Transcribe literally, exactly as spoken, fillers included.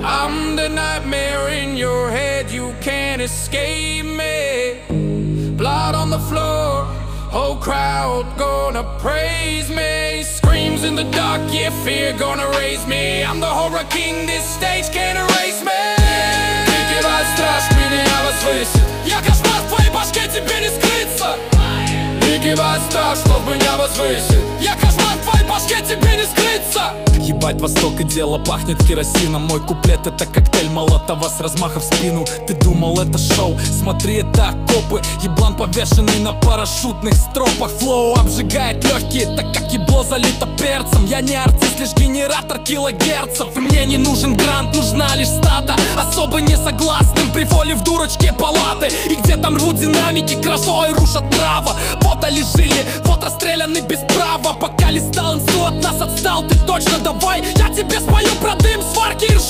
I'm the nightmare in your head, you can't escape me. Blood on the floor, whole crowd gonna praise me. Screams in the dark, yeah, fear gonna raise me. I'm the horror king, this stage can't erase me. Крики вас страж, меня возвысит. Я кошмар в твоей башке, тебе не скрыться. Крики вас страж, чтоб меня возвысит. Я кошмар в твоей башке, тебе не скрыться. Ебать, Восток и дело пахнет керосином. Мой куплет — это коктейль Молотова с размаха в спину. Ты думал, это шоу? Смотри, это окопы. Еблан, повешенный на парашютных стропах. Флоу обжигает легкие, так как ебло залито перцем. Я не артист, лишь генератор килогерцев. И мне не нужен грант, нужна лишь стата. Особо не согласным при воле в дурочке палаты. И где там рвут динамики, крошой рушат право. Вот они жили, вот расстреляны без права. Пока листал инсу, от нас отстал, ты точно давай. Я тебе спою про дым, сварки и ржи.